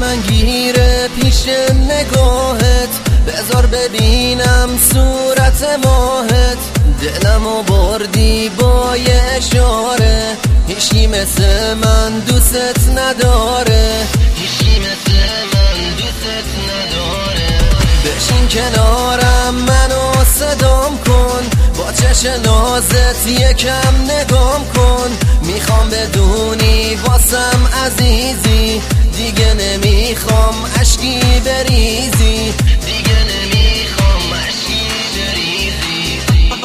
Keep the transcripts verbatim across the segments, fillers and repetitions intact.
من گیره پیش نگاهت، بذار ببینم صورت ماهت. دلمو بردی با یه اشاره، هیچی مثل من دوست نداره، هیچی مثل من دوست نداره. بشین کنارم منو صدام کن، با چش نازت یکم نگام کن. میخوام بدونی واسم عزیزی، دیگه نمیخوام اشکی بریزی، دیگه نمیخوام اشکی بریزی.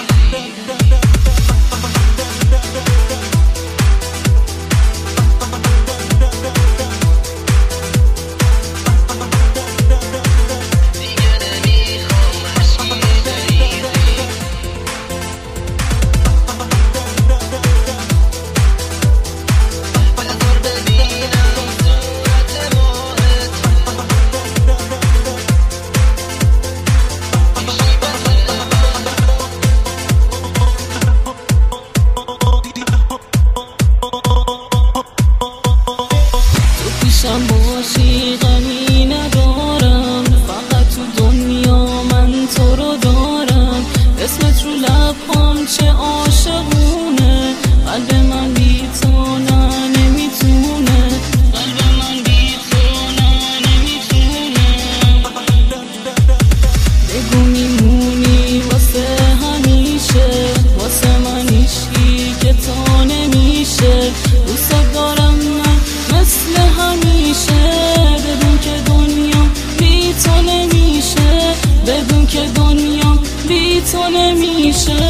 پیشم باشی غمی ندارم، فقط تو دنیا من تو رو دارم. اسمت رو لبام چه عاشقونه، قلب من بی تو نه نمیتونه، قلب من بی تو نه نمیتونه. بگو میمونی واسه همیشه، واسه من هیچی که تو نمیشه. دوست دارم من مثل همیشه، بدون که دنیا بی تو نمیشه، بدون که دنیا بی تو نمیشه.